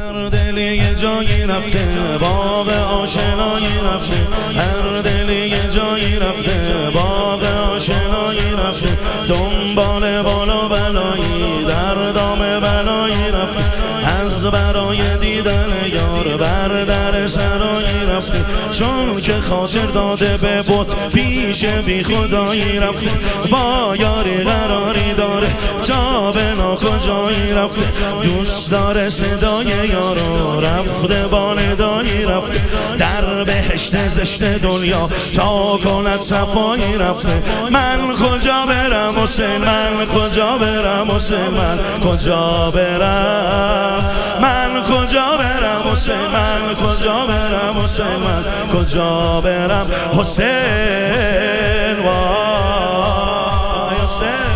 هر دلی یه جایی رفته، باغ آشنایی رفته. هر دلی یه جایی رفته، باغ آشنایی رفته. دنبال بالا بلایی، در دام بلایی رفته. از برای دیدن یار بر در سرایی رفته. چون که خاطر داده به بت پیش بی خدایی رفته. با یاری قراری داره تا به ناکجایی رفته. دوست داره صدای یارو رفته، با ندایی رفته. در بهشت زشت دنیا تا کند صفایی رفته. من کجا برم حسین، من کجا برم حسین، من کجا برم، من کجا برم حسین، من کجا برم حسین، من کجا برم حسین. وای حسین،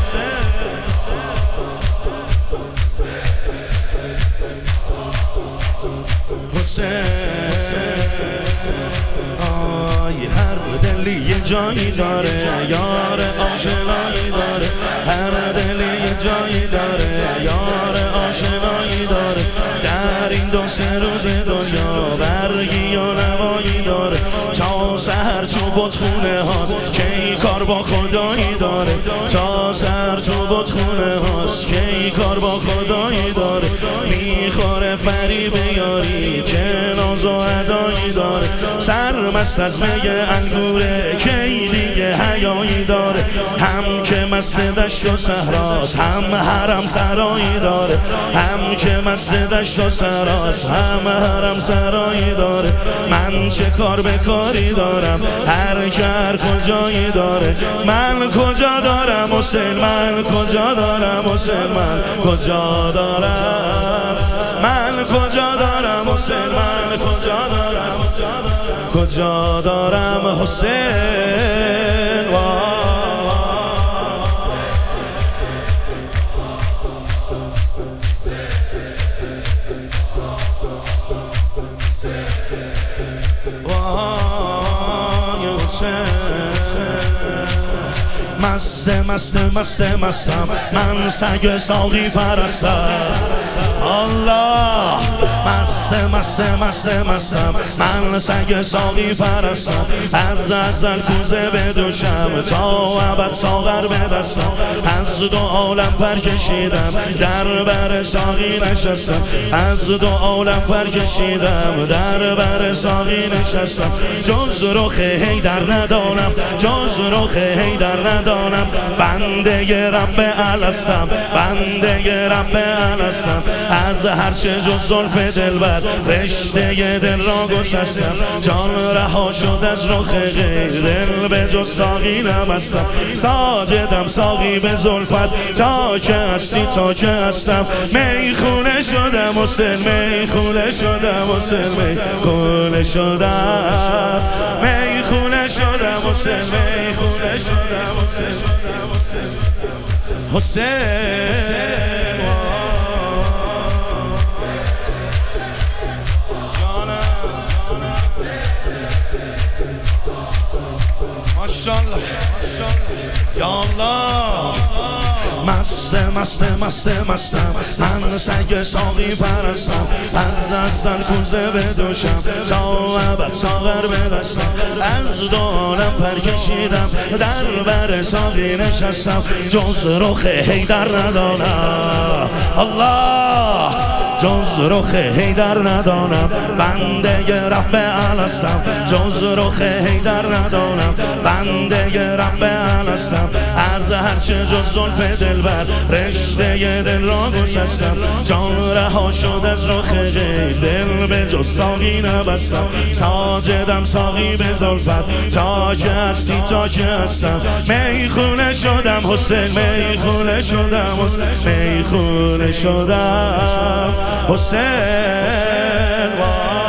آی هر دلی یه جایی داره، یار آشنایی داره. هر دلی یه جایی داره، یار آشنایی داره. در این دو سه روز دنیا برگی و نوایی داره. تا سحر تو بتخونه هاست که ای کار با خدایی داره. تا سحر تو بتخونه هاست که ای کار با خدایی داره. میخوره فریب یاری که ناز و ادایی داره. سرمست از می انگوره که ای دیگه حیایی داره. هم که مست دشت و صحراست، هم حرم سرایی داره. هم که مست دشت و صحراست، هم حرم سرایی داره. من چه کار به کاری دارم، هر که هر کجایی داره. من کجا دارم حسین، من کجا دارم حسین، من کجا دارم، من کجا دارم حسین، من کجا دارم، کجا دارم حسین. مستم من سگ ساقی پرستم. الله مستم من سگ ساقی پرستم. از ازل کوزه بدوشم تا ابد ساغر بدستم. از دو عالم پر کشیدم در بر ساقی نشستم. از دو عالم پر کشیدم در بر ساقی نشستم. جز رخ حیدر ندانم، جز رخ حیدر ندانم. بنده رب الستم، بنده رب الستم. از هرچه جز زلف دلبر رشته دل را گسستم. جان رها شد از رخ غیر، دل به جز ساقی نبستم. ساجدم ساقی به زلفت تا که هستی، تا که هستم. میخونه شدم حسین، میخونه شدم حسین، میخونه شدم، میخونه شدم حسین، میخونه شدم حسین، حسین. ماشاءالله یا الله. مستم من سگ ساقی پرستم. از ازل کوزه بدوشم تا ابد ساغر بدستم. از دو عالم پر کشیدم در بر ساقی نشستم. جز رخ حیدر ندانم، الله جز رخ حیدر ندانم. بنده رب الستم، جز رخ حیدر ندانم. بنده رب الستم. از هرچه جز زلف دلبر رشته دل را گسستم. جان رها شد از رخ غیر، دل به جز ساقی نبستم. ساجدم ساقی به زلفت تا که هستی، تا که هستم. میخونه شدم حسین، میخونه شدم حسین، میخونه شدم حسین.